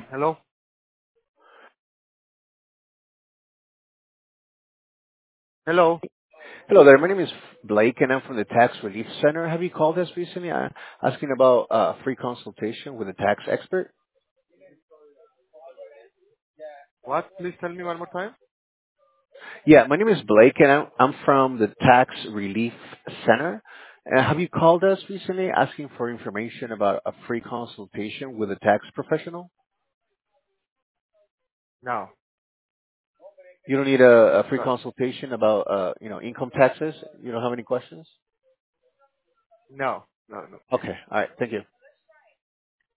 Hello? Hello? Hello there. My name is Blake, and I'm from the Tax Relief Center. Have you called us recently asking about free consultation with a tax expert? What? Please tell me one more time. Yeah, my name is Blake, and I'm from the Tax Relief Center. Have you called us recently asking for information about a free consultation with a tax professional? No. You don't need a free Sorry. consultation about income taxes? You don't have any questions? No. No, no. Okay. All right. Thank you.